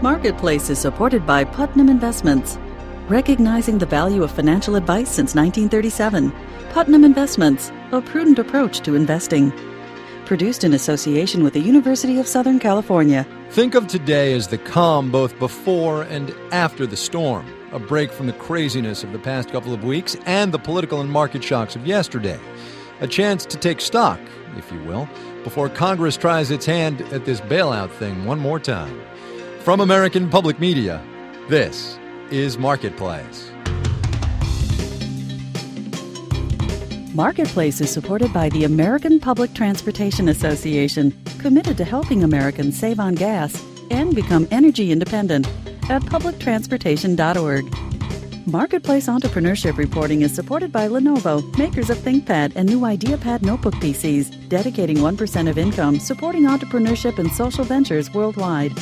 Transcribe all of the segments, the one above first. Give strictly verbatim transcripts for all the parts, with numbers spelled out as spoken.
Marketplace is supported by Putnam Investments. Recognizing the value of financial advice since nineteen thirty-seven, Putnam Investments, a prudent approach to investing. Produced in association with the University of Southern California. Think of today as the calm both before and after the storm, a break from the craziness of the past couple of weeks and the political and market shocks of yesterday. A chance to take stock, if you will, before Congress tries its hand at this bailout thing one more time. From American Public Media, this is Marketplace. Marketplace is supported by the American Public Transportation Association, committed to helping Americans save on gas and become energy independent at public transportation dot org. Marketplace entrepreneurship reporting is supported by Lenovo, makers of ThinkPad and new IdeaPad notebook P Cs, dedicating one percent of income supporting entrepreneurship and social ventures worldwide.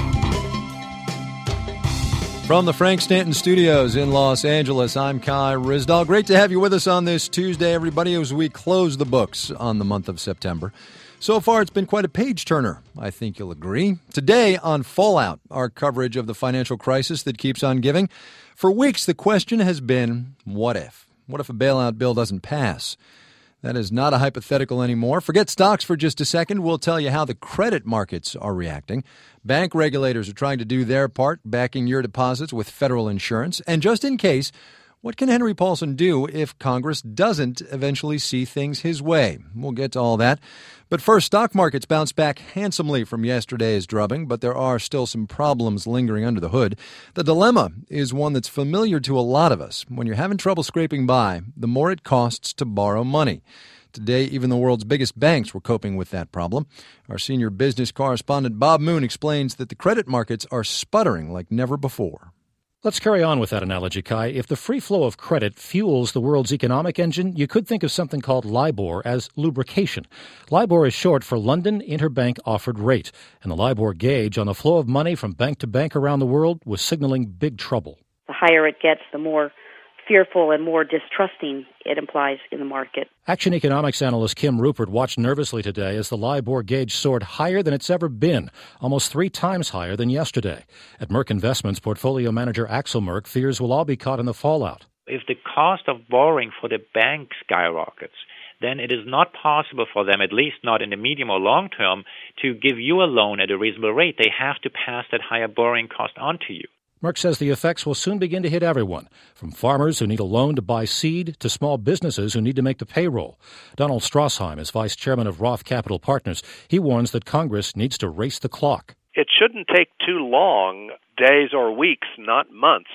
From the Frank Stanton Studios in Los Angeles, I'm Kai Ryssdal. Great to have you with us on this Tuesday, everybody, as we close the books on the month of September. So far, it's been quite a page-turner, I think you'll agree. Today on Fallout, our coverage of the financial crisis that keeps on giving. For weeks, the question has been, what if? What if a bailout bill doesn't pass? That is not a hypothetical anymore. Forget stocks for just a second. We'll tell you how the credit markets are reacting. Bank regulators are trying to do their part, backing your deposits with federal insurance. And just in case, what can Henry Paulson do if Congress doesn't eventually see things his way? We'll get to all that. But first, stock markets bounced back handsomely from yesterday's drubbing, but there are still some problems lingering under the hood. The dilemma is one that's familiar to a lot of us. When you're having trouble scraping by, the more it costs to borrow money. Today, even the world's biggest banks were coping with that problem. Our senior business correspondent Bob Moon explains that the credit markets are sputtering like never before. Let's carry on with that analogy, Kai. If the free flow of credit fuels the world's economic engine, you could think of something called LIBOR as lubrication. LIBOR is short for London Interbank Offered Rate, and the LIBOR gauge on the flow of money from bank to bank around the world was signaling big trouble. The higher it gets, the more fearful and more distrusting it implies in the market. Action economics analyst Kim Rupert watched nervously today as the LIBOR gauge soared higher than it's ever been, almost three times higher than yesterday. At Merck Investments, portfolio manager Axel Merck fears we'll all be caught in the fallout. If the cost of borrowing for the bank skyrockets, then it is not possible for them, at least not in the medium or long term, to give you a loan at a reasonable rate. They have to pass that higher borrowing cost on to you. Merck says the effects will soon begin to hit everyone, from farmers who need a loan to buy seed to small businesses who need to make the payroll. Donald Strassheim is vice chairman of Roth Capital Partners. He warns that Congress needs to race the clock. It shouldn't take too long, days or weeks, not months,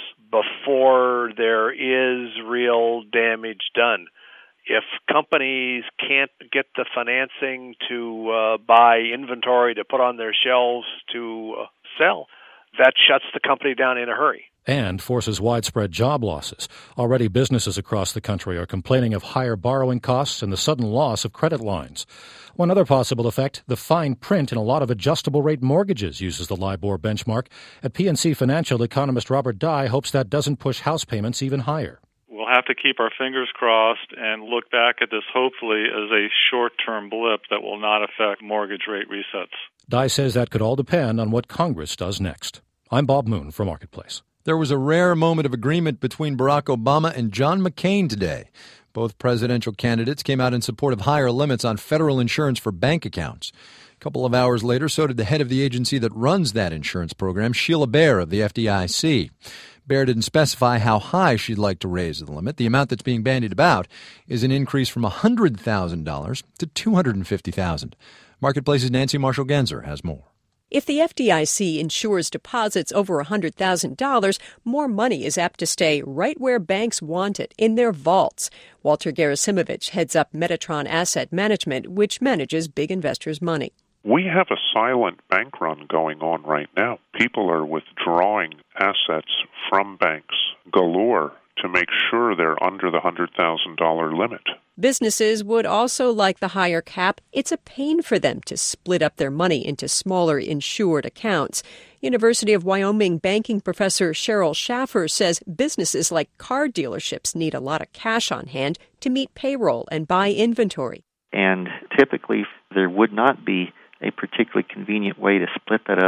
before there is real damage done. If companies can't get the financing to uh, buy inventory to put on their shelves to uh, sell, that shuts the company down in a hurry. And forces widespread job losses. Already businesses across the country are complaining of higher borrowing costs and the sudden loss of credit lines. One other possible effect, the fine print in a lot of adjustable-rate mortgages uses the LIBOR benchmark. At P N C Financial, economist Robert Dye hopes that doesn't push house payments even higher. We'll have to keep our fingers crossed and look back at this hopefully as a short-term blip that will not affect mortgage rate resets. Dye says that could all depend on what Congress does next. I'm Bob Moon for Marketplace. There was a rare moment of agreement between Barack Obama and John McCain today. Both presidential candidates came out in support of higher limits on federal insurance for bank accounts. A couple of hours later, so did the head of the agency that runs that insurance program, Sheila Bair of the F D I C. Bair didn't specify how high she'd like to raise the limit. The amount that's being bandied about is an increase from one hundred thousand dollars to two hundred fifty thousand dollars. Marketplace's Nancy Marshall-Genzer has more. If the F D I C insures deposits over one hundred thousand dollars, more money is apt to stay right where banks want it, in their vaults. Walter Gerasimovich heads up Metatron Asset Management, which manages big investors' money. We have a silent bank run going on right now. People are withdrawing assets from banks galore to make sure they're under the one hundred thousand dollars limit. Businesses would also like the higher cap. It's a pain for them to split up their money into smaller insured accounts. University of Wyoming banking professor Cheryl Schaffer says businesses like car dealerships need a lot of cash on hand to meet payroll and buy inventory. And typically there would not be a particularly convenient way to split that up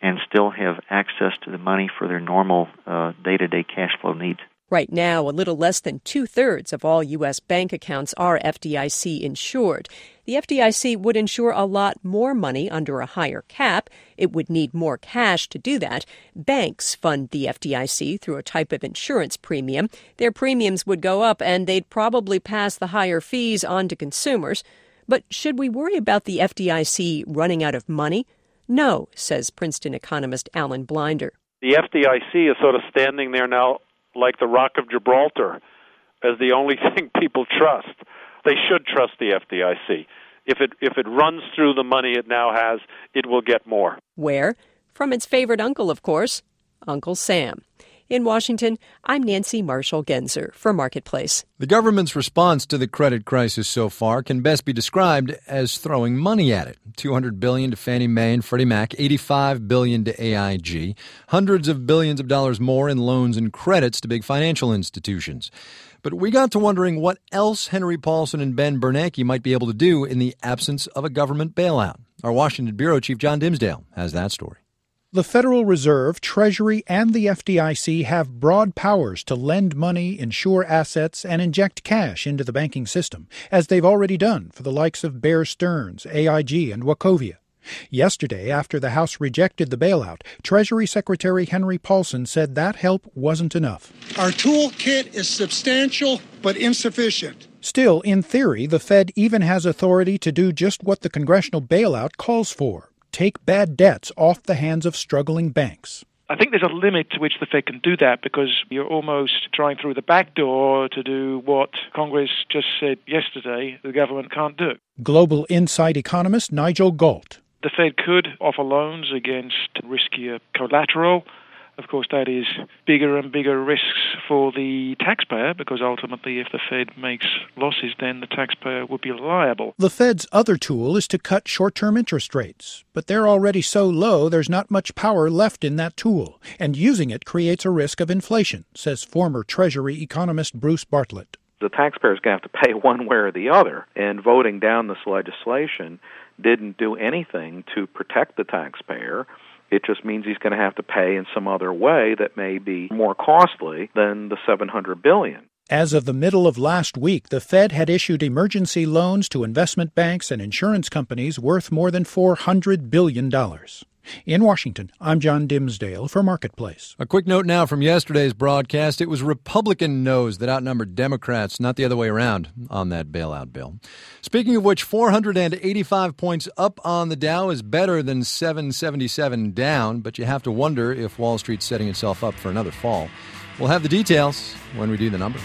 and still have access to the money for their normal uh, day-to-day cash flow needs. Right now, a little less than two-thirds of all U S bank accounts are F D I C insured. The F D I C would insure a lot more money under a higher cap. It would need more cash to do that. Banks fund the F D I C through a type of insurance premium. Their premiums would go up, and they'd probably pass the higher fees on to consumers. But should we worry about the F D I C running out of money? No, says Princeton economist Alan Blinder. The F D I C is sort of standing there now like the Rock of Gibraltar as the only thing people trust. They should trust the F D I C. If it if it runs through the money it now has, it will get more. Where? From its favorite uncle, of course, Uncle Sam. In Washington, I'm Nancy Marshall-Genzer for Marketplace. The government's response to the credit crisis so far can best be described as throwing money at it. two hundred billion dollars to Fannie Mae and Freddie Mac, eighty-five billion dollars to A I G, hundreds of billions of dollars more in loans and credits to big financial institutions. But we got to wondering what else Henry Paulson and Ben Bernanke might be able to do in the absence of a government bailout. Our Washington bureau chief, John Dimsdale, has that story. The Federal Reserve, Treasury, and the F D I C have broad powers to lend money, insure assets, and inject cash into the banking system, as they've already done for the likes of Bear Stearns, A I G, and Wachovia. Yesterday, after the House rejected the bailout, Treasury Secretary Henry Paulson said that help wasn't enough. Our toolkit is substantial but insufficient. Still, in theory, the Fed even has authority to do just what the congressional bailout calls for: take bad debts off the hands of struggling banks. I think there's a limit to which the Fed can do that, because you're almost trying through the back door to do what Congress just said yesterday the government can't do. Global Insight economist Nigel Galt. The Fed could offer loans against riskier collateral. Of course, that is bigger and bigger risks for the taxpayer, because ultimately if the Fed makes losses, then the taxpayer would be liable. The Fed's other tool is to cut short-term interest rates, but they're already so low there's not much power left in that tool, and using it creates a risk of inflation, says former Treasury economist Bruce Bartlett. The taxpayer's going to have to pay one way or the other, and voting down this legislation didn't do anything to protect the taxpayer. It just means he's going to have to pay in some other way that may be more costly than the seven hundred billion dollars. As of the middle of last week, the Fed had issued emergency loans to investment banks and insurance companies worth more than four hundred billion dollars. In Washington, I'm John Dimsdale for Marketplace. A quick note now from yesterday's broadcast. It was Republican no's that outnumbered Democrats, not the other way around, on that bailout bill. Speaking of which, four hundred eighty-five points up on the Dow is better than seven seventy-seven down, but you have to wonder if Wall Street's setting itself up for another fall. We'll have the details when we do the numbers.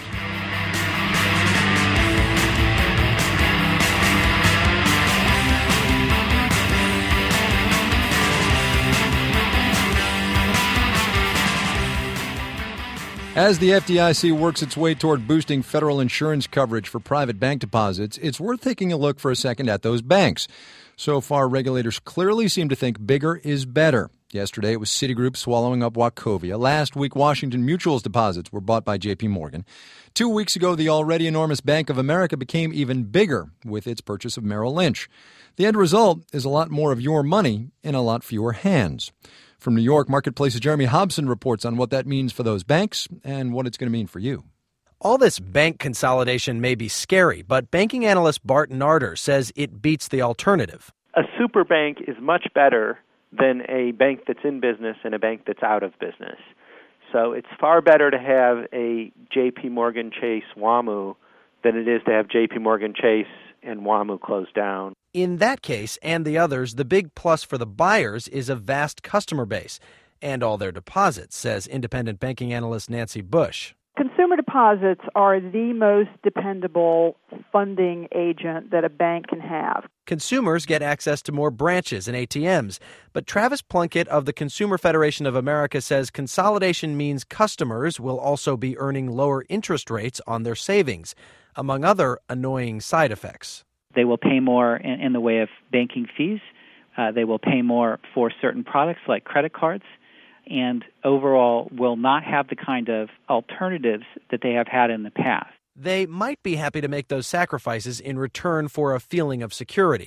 As the F D I C works its way toward boosting federal insurance coverage for private bank deposits, it's worth taking a look for a second at those banks. So far, regulators clearly seem to think bigger is better. Yesterday, it was Citigroup swallowing up Wachovia. Last week, Washington Mutual's deposits were bought by J P Morgan. Two weeks ago, the already enormous Bank of America became even bigger with its purchase of Merrill Lynch. The end result is a lot more of your money in a lot fewer hands. From New York, Marketplace's Jeremy Hobson reports on what that means for those banks and what it's going to mean for you. All this bank consolidation may be scary, but banking analyst Bart Narder says it beats the alternative. A super bank is much better than a bank that's in business and a bank that's out of business. So it's far better to have a J P Morgan Chase WAMU than it is to have J P Morgan Chase and WAMU closed down. In that case and the others, the big plus for the buyers is a vast customer base and all their deposits, says independent banking analyst Nancy Bush. Consumer deposits are the most dependable funding agent that a bank can have. Consumers get access to more branches and A T Ms, but Travis Plunkett of the Consumer Federation of America says consolidation means customers will also be earning lower interest rates on their savings, among other annoying side effects. They will pay more in, in the way of banking fees. Uh, they will pay more for certain products like credit cards, and overall will not have the kind of alternatives that they have had in the past. They might be happy to make those sacrifices in return for a feeling of security.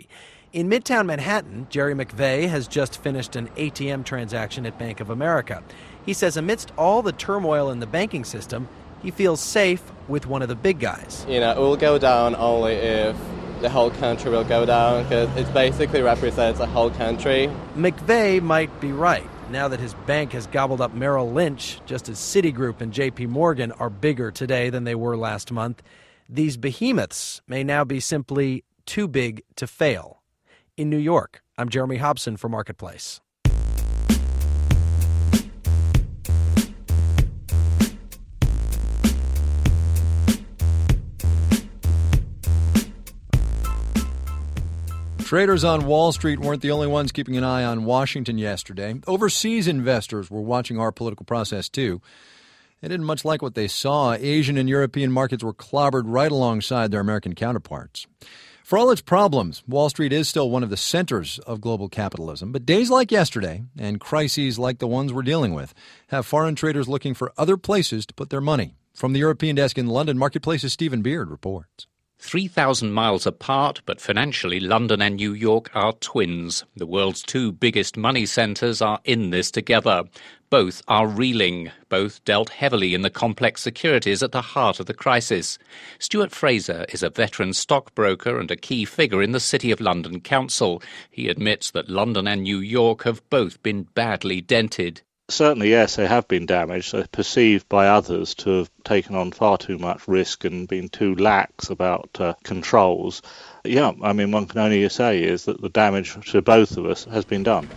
In Midtown Manhattan, Jerry McVeigh has just finished an A T M transaction at Bank of America. He says amidst all the turmoil in the banking system, he feels safe with one of the big guys. You know, it will go down only if the whole country will go down, because it basically represents a whole country. McVeigh might be right. Now that his bank has gobbled up Merrill Lynch, just as Citigroup and J P Morgan are bigger today than they were last month, these behemoths may now be simply too big to fail. In New York, I'm Jeremy Hobson for Marketplace. Traders on Wall Street weren't the only ones keeping an eye on Washington yesterday. Overseas investors were watching our political process, too. They didn't much like what they saw. Asian and European markets were clobbered right alongside their American counterparts. For all its problems, Wall Street is still one of the centers of global capitalism. But days like yesterday and crises like the ones we're dealing with have foreign traders looking for other places to put their money. From the European desk in London, Marketplace's Stephen Beard reports. three thousand miles apart, but financially London and New York are twins. The world's two biggest money centres are in this together. Both are reeling. Both dealt heavily in the complex securities at the heart of the crisis. Stuart Fraser is a veteran stockbroker and a key figure in the City of London Council. He admits that London and New York have both been badly dented. Certainly, yes, they have been damaged. They're perceived by others to have taken on far too much risk and been too lax about uh, controls. Yeah, I mean, one can only say is that the damage to both of us has been done.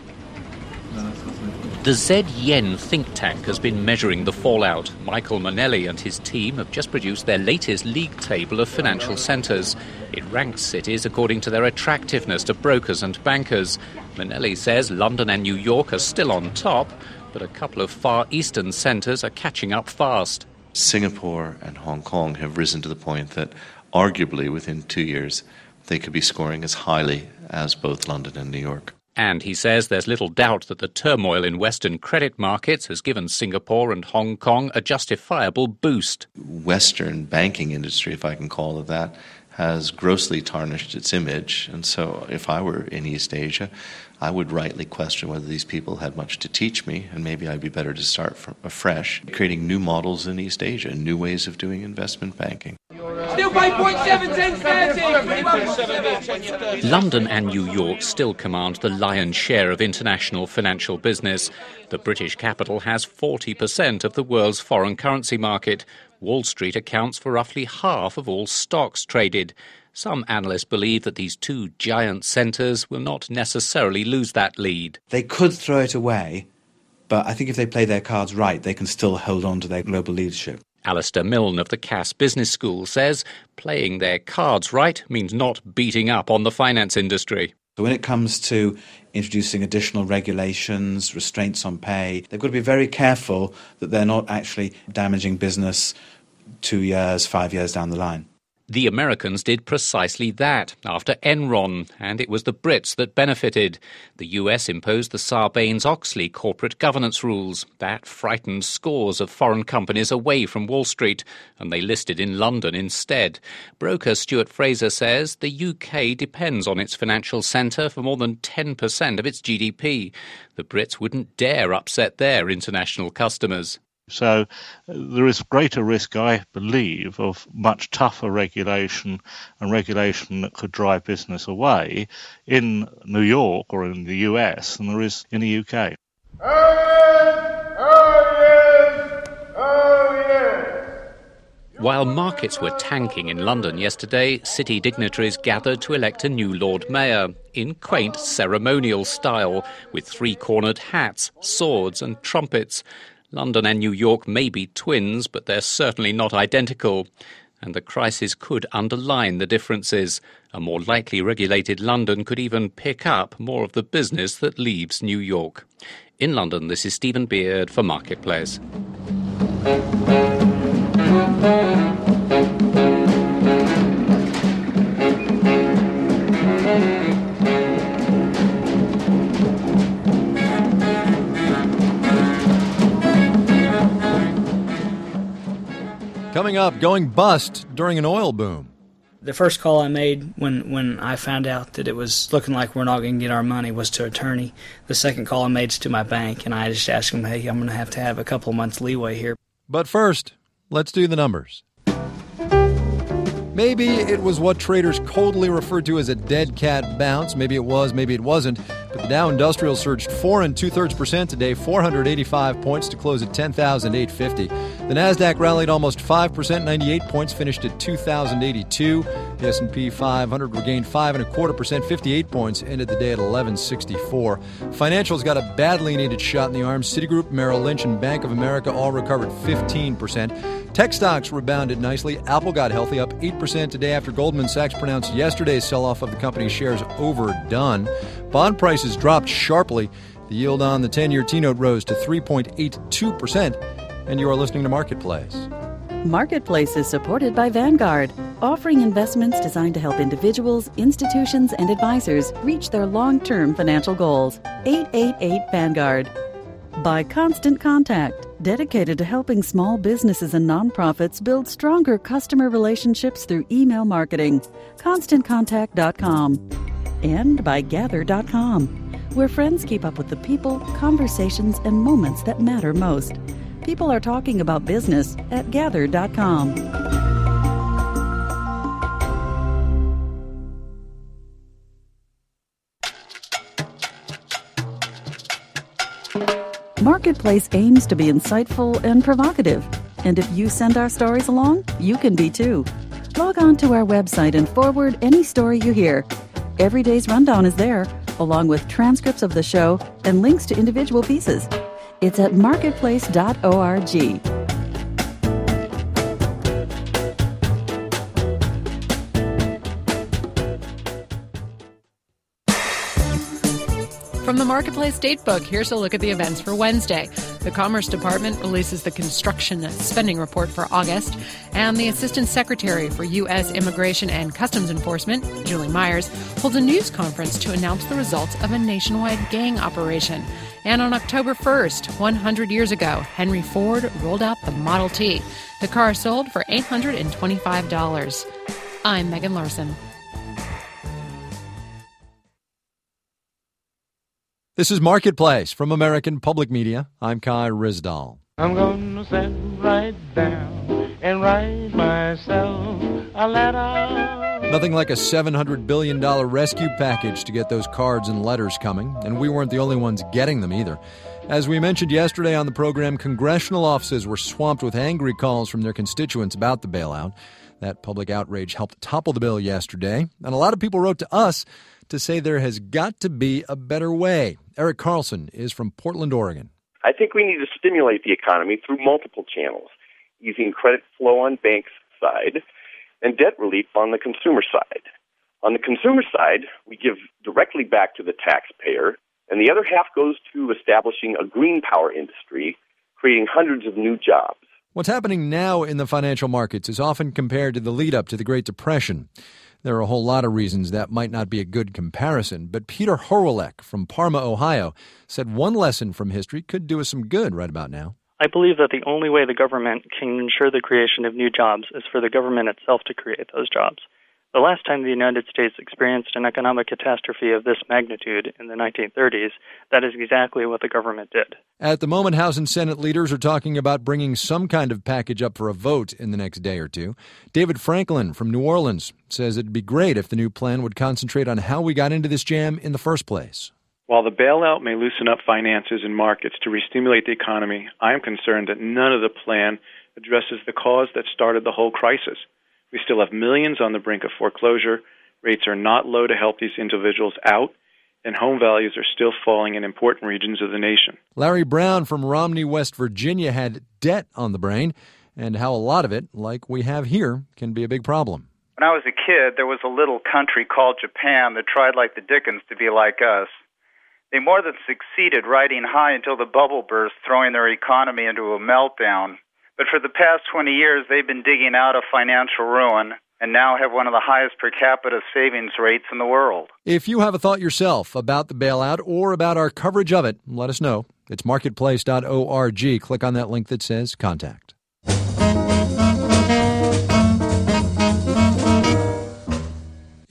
The Z-Yen think tank has been measuring the fallout. Michael Manelli and his team have just produced their latest league table of financial centres. It ranks cities according to their attractiveness to brokers and bankers. Manelli says London and New York are still on top, but a couple of Far Eastern centres are catching up fast. Singapore and Hong Kong have risen to the point that arguably within two years they could be scoring as highly as both London and New York. And he says there's little doubt that the turmoil in Western credit markets has given Singapore and Hong Kong a justifiable boost. Western banking industry, if I can call it that, has grossly tarnished its image. And so if I were in East Asia, I would rightly question whether these people had much to teach me, and maybe I'd be better to start from afresh, creating new models in East Asia, new ways of doing investment banking. Still pay zero point seven ten thirty. London and New York still command the lion's share of international financial business. The British capital has forty percent of the world's foreign currency market. Wall Street accounts for roughly half of all stocks traded. Some analysts believe that these two giant centres will not necessarily lose that lead. They could throw it away, but I think if they play their cards right, they can still hold on to their global leadership. Alistair Milne of the Cass Business School says playing their cards right means not beating up on the finance industry. So when it comes to introducing additional regulations, restraints on pay, they've got to be very careful that they're not actually damaging business two years, five years down the line. The Americans did precisely that after Enron, and it was the Brits that benefited. The U S imposed the Sarbanes-Oxley corporate governance rules. That frightened scores of foreign companies away from Wall Street, and they listed in London instead. Broker Stuart Fraser says the U K depends on its financial centre for more than ten percent of its G D P. The Brits wouldn't dare upset their international customers. So uh, there is greater risk, I believe, of much tougher regulation and regulation that could drive business away in New York or in the U S than there is in the U K. Oh yes! Oh yes! Oh yes! While markets were tanking in London yesterday, city dignitaries gathered to elect a new Lord Mayor in quaint ceremonial style with three-cornered hats, swords and trumpets. London and New York may be twins, but they're certainly not identical. And the crisis could underline the differences. A more lightly regulated London could even pick up more of the business that leaves New York. In London, this is Stephen Beard for Marketplace. Coming up, going bust during an oil boom. The first call I made when, when I found out that it was looking like we're not going to get our money was to attorney. The second call I made is to my bank, and I just asked them, hey, I'm going to have to have a couple of months leeway here. But first, let's do the numbers. Maybe it was what traders coldly referred to as a dead cat bounce. Maybe it was, maybe it wasn't. But the Dow Industrial surged four and two-thirds percent today, four hundred eighty-five points to close at ten thousand eight hundred fifty. The Nasdaq rallied almost five percent, ninety-eight points, finished at two thousand eighty-two. The S and P five hundred regained five and a quarter percent, fifty-eight points, ended the day at eleven sixty-four. Financials got a badly needed shot in the arm. Citigroup, Merrill Lynch, and Bank of America all recovered fifteen percent. Tech stocks rebounded nicely. Apple got healthy, up eight percent today after Goldman Sachs pronounced yesterday's sell-off of the company's shares overdone. Bond prices dropped sharply. The yield on the ten-year T-note rose to three point eight two percent. And you are listening to Marketplace. Marketplace is supported by Vanguard, offering investments designed to help individuals, institutions, and advisors reach their long-term financial goals. eight eight eight Vanguard. By Constant Contact, dedicated to helping small businesses and nonprofits build stronger customer relationships through email marketing. constant contact dot com. And by Gather dot com, where friends keep up with the people, conversations, and moments that matter most. People are talking about business at Gather dot com. Marketplace aims to be insightful and provocative. And if you send our stories along, you can be too. Log on to our website and forward any story you hear. Every day's rundown is there, along with transcripts of the show and links to individual pieces. It's at marketplace dot org. From the Marketplace Datebook, here's a look at the events for Wednesday. The Commerce Department releases the Construction Spending Report for August, and the Assistant Secretary for U S Immigration and Customs Enforcement, Julie Myers, holds a news conference to announce the results of a nationwide gang operation. And on October first, one hundred years ago, Henry Ford rolled out the Model T. The car sold for eight hundred twenty-five dollars. I'm Megan Larson. This is Marketplace from American Public Media. I'm Kai Ryssdal. I'm gonna sit right down and write myself a letter. Nothing like a seven hundred billion dollars rescue package to get those cards and letters coming, and we weren't the only ones getting them either. As we mentioned yesterday on the program, congressional offices were swamped with angry calls from their constituents about the bailout. That public outrage helped topple the bill yesterday, and a lot of people wrote to us to say there has got to be a better way. Eric Carlson is from Portland, Oregon. I think we need to stimulate the economy through multiple channels, easing credit flow on banks' side and debt relief on the consumer side. On the consumer side, we give directly back to the taxpayer, and the other half goes to establishing a green power industry, creating hundreds of new jobs. What's happening now in the financial markets is often compared to the lead-up to the Great Depression. There are a whole lot of reasons that might not be a good comparison, but Peter Horwilek from Parma, Ohio, said one lesson from history could do us some good right about now. I believe that the only way the government can ensure the creation of new jobs is for the government itself to create those jobs. The last time the United States experienced an economic catastrophe of this magnitude in the nineteen thirties, that is exactly what the government did. At the moment, House and Senate leaders are talking about bringing some kind of package up for a vote in the next day or two. David Franklin from New Orleans says it'd be great if the new plan would concentrate on how we got into this jam in the first place. While the bailout may loosen up finances and markets to re-stimulate the economy, I am concerned that none of the plan addresses the cause that started the whole crisis. We still have millions on the brink of foreclosure, rates are not low to help these individuals out, and home values are still falling in important regions of the nation. Larry Brown from Romney, West Virginia, had debt on the brain, and how a lot of it, like we have here, can be a big problem. When I was a kid, there was a little country called Japan that tried like the Dickens to be like us. They more than succeeded riding high until the bubble burst, throwing their economy into a meltdown. But for the past twenty years, they've been digging out of financial ruin and now have one of the highest per capita savings rates in the world. If you have a thought yourself about the bailout or about our coverage of it, let us know. It's marketplace dot org. Click on that link that says Contact.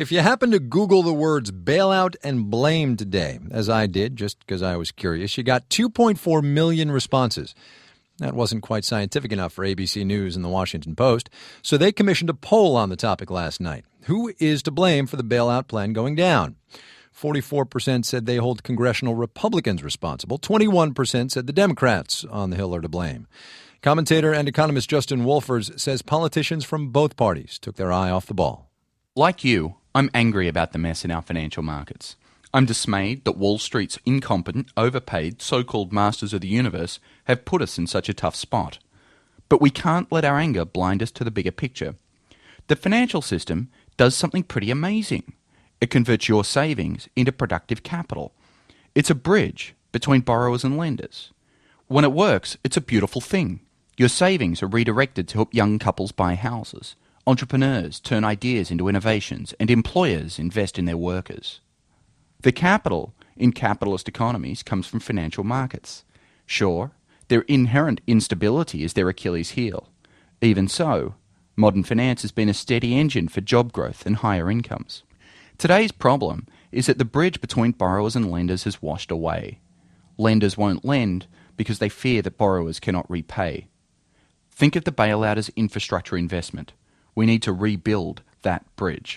If you happen to Google the words bailout and blame today, as I did just because I was curious, you got two point four million responses. That wasn't quite scientific enough for A B C News and the Washington Post, so they commissioned a poll on the topic last night. Who is to blame for the bailout plan going down? forty-four percent said they hold congressional Republicans responsible. twenty-one percent said the Democrats on the Hill are to blame. Commentator and economist Justin Wolfers says politicians from both parties took their eye off the ball. Like you, I'm angry about the mess in our financial markets. I'm dismayed that Wall Street's incompetent, overpaid, so-called masters of the universe have put us in such a tough spot. But we can't let our anger blind us to the bigger picture. The financial system does something pretty amazing. It converts your savings into productive capital. It's a bridge between borrowers and lenders. When it works, it's a beautiful thing. Your savings are redirected to help young couples buy houses. Entrepreneurs turn ideas into innovations, and employers invest in their workers. The capital in capitalist economies comes from financial markets. Sure, their inherent instability is their Achilles heel. Even so, modern finance has been a steady engine for job growth and higher incomes. Today's problem is that the bridge between borrowers and lenders has washed away. Lenders won't lend because they fear that borrowers cannot repay. Think of the bailout as infrastructure investment. We need to rebuild that bridge.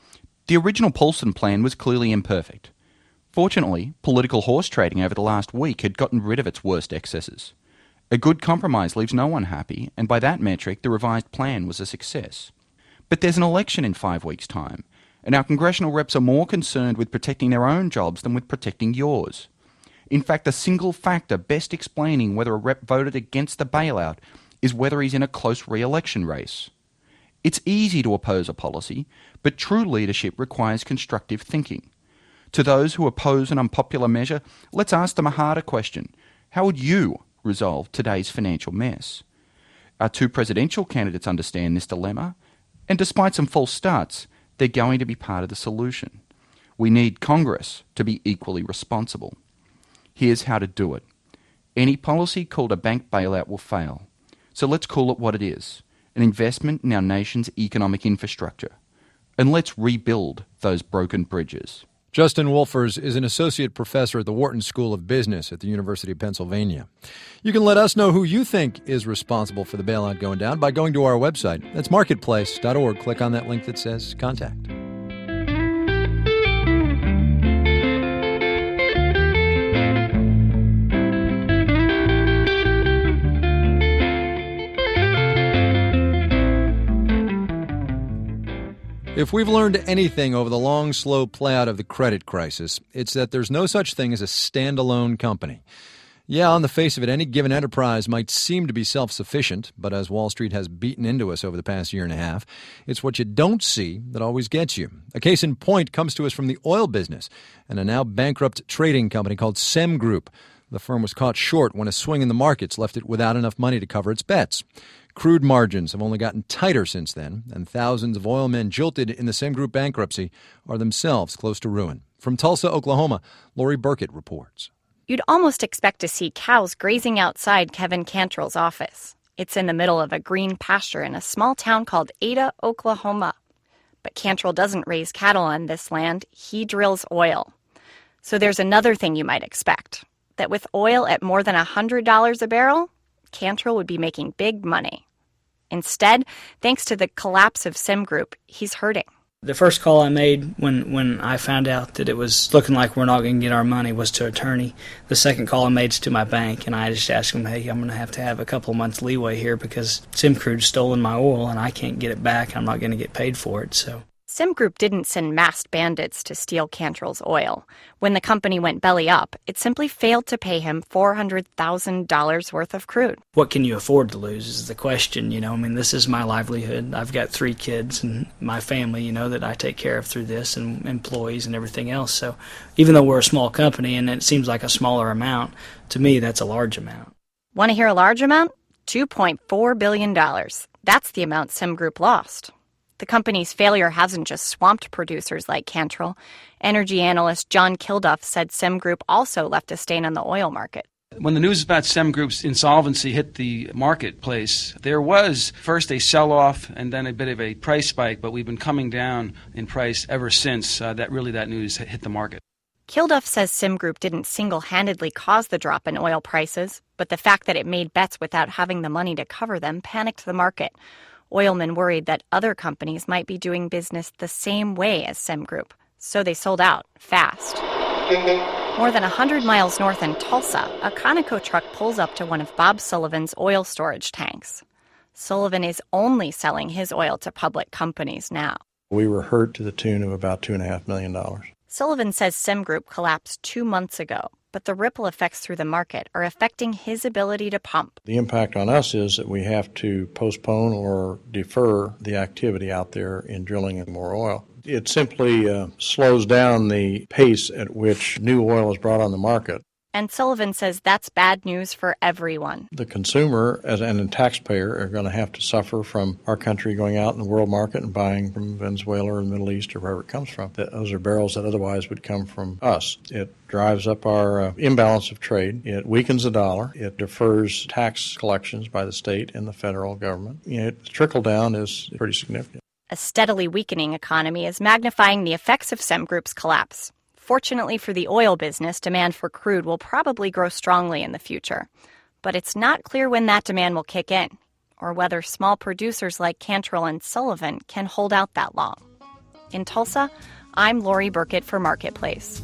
The original Paulson plan was clearly imperfect. Fortunately, political horse trading over the last week had gotten rid of its worst excesses. A good compromise leaves no one happy, and by that metric, the revised plan was a success. But there's an election in five weeks' time, and our congressional reps are more concerned with protecting their own jobs than with protecting yours. In fact, the single factor best explaining whether a rep voted against the bailout is whether he's in a close re-election race. It's easy to oppose a policy, but true leadership requires constructive thinking. To those who oppose an unpopular measure, let's ask them a harder question. How would you resolve today's financial mess? Our two presidential candidates understand this dilemma, and despite some false starts, they're going to be part of the solution. We need Congress to be equally responsible. Here's how to do it. Any policy called a bank bailout will fail. So let's call it what it is. An investment in our nation's economic infrastructure. And let's rebuild those broken bridges. Justin Wolfers is an associate professor at the Wharton School of Business at the University of Pennsylvania. You can let us know who you think is responsible for the bailout going down by going to our website. That's marketplace dot org. Click on that link that says Contact. If we've learned anything over the long, slow play-out of the credit crisis, it's that there's no such thing as a standalone company. Yeah, on the face of it, any given enterprise might seem to be self-sufficient, but as Wall Street has beaten into us over the past year and a half, it's what you don't see that always gets you. A case in point comes to us from the oil business and a now bankrupt trading company called Sem Group. The firm was caught short when a swing in the markets left it without enough money to cover its bets. Crude margins have only gotten tighter since then, and thousands of oil men jilted in the Sem Group bankruptcy are themselves close to ruin. From Tulsa, Oklahoma, Lori Burkett reports. You'd almost expect to see cows grazing outside Kevin Cantrell's office. It's in the middle of a green pasture in a small town called Ada, Oklahoma. But Cantrell doesn't raise cattle on this land. He drills oil. So there's another thing you might expect, that with oil at more than one hundred dollars a barrel, Cantrell would be making big money. Instead, thanks to the collapse of Sem Group, he's hurting. The first call I made when, when I found out that it was looking like we're not going to get our money was to attorney. The second call I made is to my bank, and I just asked them, hey, I'm going to have to have a couple of months leeway here because Sem Group's stolen my oil, and I can't get it back. I'm not going to get paid for it, so... Sem Group didn't send masked bandits to steal Cantrell's oil. When the company went belly up, it simply failed to pay him four hundred thousand dollars worth of crude. What can you afford to lose is the question, you know. I mean, this is my livelihood. I've got three kids and my family, you know, that I take care of through this, and employees and everything else. So even though we're a small company and it seems like a smaller amount, to me that's a large amount. Want to hear a large amount? two point four billion dollars. That's the amount Sem Group lost. The company's failure hasn't just swamped producers like Cantrell. Energy analyst John Kilduff said Sem Group also left a stain on the oil market. When the news about SemGroup's insolvency hit the marketplace, there was first a sell-off and then a bit of a price spike, but we've been coming down in price ever since uh, that really that news hit the market. Kilduff says SemGroup didn't single-handedly cause the drop in oil prices, but the fact that it made bets without having the money to cover them panicked the market. Oilmen worried that other companies might be doing business the same way as SemGroup, so they sold out fast. More than one hundred miles north in Tulsa, a Conoco truck pulls up to one of Bob Sullivan's oil storage tanks. Sullivan is only selling his oil to public companies now. We were hurt to the tune of about two point five million dollars. Sullivan says SemGroup collapsed two months ago, but the ripple effects through the market are affecting his ability to pump. The impact on us is that we have to postpone or defer the activity out there in drilling more oil. It simply uh, slows down the pace at which new oil is brought on the market. And Sullivan says that's bad news for everyone. The consumer as and the taxpayer are going to have to suffer from our country going out in the world market and buying from Venezuela or the Middle East or wherever it comes from. Those are barrels that otherwise would come from us. It drives up our uh, imbalance of trade. It weakens the dollar. It defers tax collections by the state and the federal government. You know, the trickle down is pretty significant. A steadily weakening economy is magnifying the effects of SemGroup's collapse. Fortunately for the oil business, demand for crude will probably grow strongly in the future. But it's not clear when that demand will kick in, or whether small producers like Cantrell and Sullivan can hold out that long. In Tulsa, I'm Lori Burkett for Marketplace.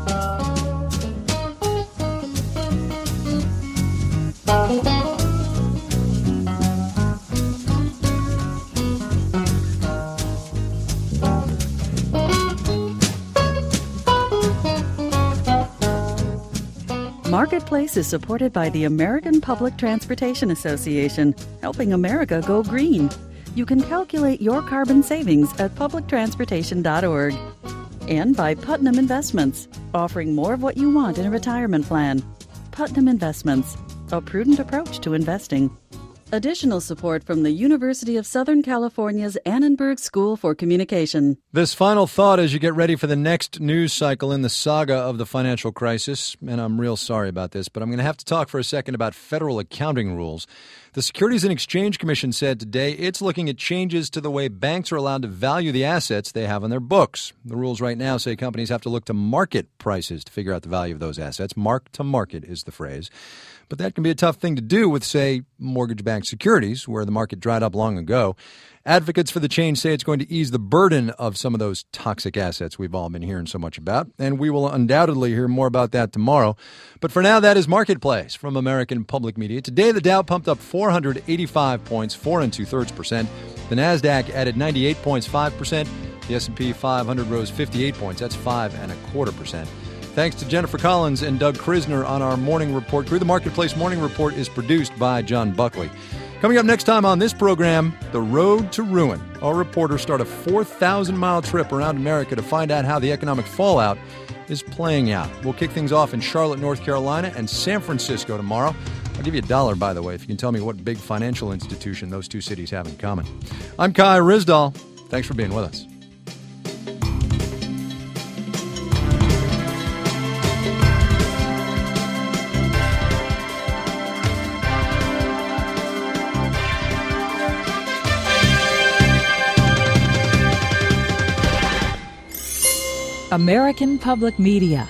Marketplace is supported by the American Public Transportation Association, helping America go green. You can calculate your carbon savings at public transportation dot org. And by Putnam Investments, offering more of what you want in a retirement plan. Putnam Investments, a prudent approach to investing. Additional support from the University of Southern California's Annenberg School for Communication. This final thought as you get ready for the next news cycle in the saga of the financial crisis, and I'm real sorry about this, but I'm going to have to talk for a second about federal accounting rules. The Securities and Exchange Commission said today it's looking at changes to the way banks are allowed to value the assets they have on their books. The rules right now say companies have to look to market prices to figure out the value of those assets. Mark to market is the phrase. But that can be a tough thing to do with, say, mortgage-backed securities, where the market dried up long ago. Advocates for the change say it's going to ease the burden of some of those toxic assets we've all been hearing so much about, and we will undoubtedly hear more about that tomorrow. But for now, that is Marketplace from American Public Media. Today, the Dow pumped up four hundred eighty-five points, four and two-thirds percent. The NASDAQ added ninety-eight points, five percent. The S and P five hundred rose fifty-eight points. That's five and a quarter percent. Thanks to Jennifer Collins and Doug Krisner on our morning report crew. The Marketplace Morning Report is produced by John Buckley. Coming up next time on this program, The Road to Ruin. Our reporters start a four thousand mile trip around America to find out how the economic fallout is playing out. We'll kick things off in Charlotte, North Carolina, and San Francisco tomorrow. I'll give you a dollar, by the way, if you can tell me what big financial institution those two cities have in common. I'm Kai Ryssdal. Thanks for being with us. American Public Media.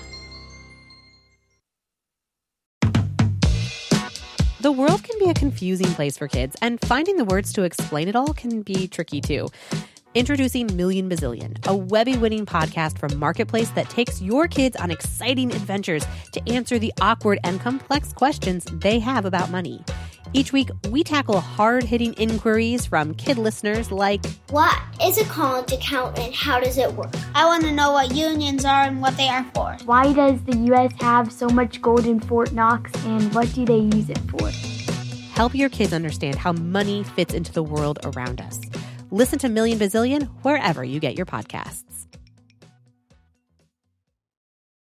The world can be a confusing place for kids, and finding the words to explain it all can be tricky too. Introducing Million Bazillion, a Webby-winning podcast from Marketplace that takes your kids on exciting adventures to answer the awkward and complex questions they have about money. Each week, we tackle hard-hitting inquiries from kid listeners like, what is a college account and how does it work? I want to know what unions are and what they are for. Why does the U S have so much gold in Fort Knox and what do they use it for? Help your kids understand how money fits into the world around us. Listen to Million Bazillion wherever you get your podcasts.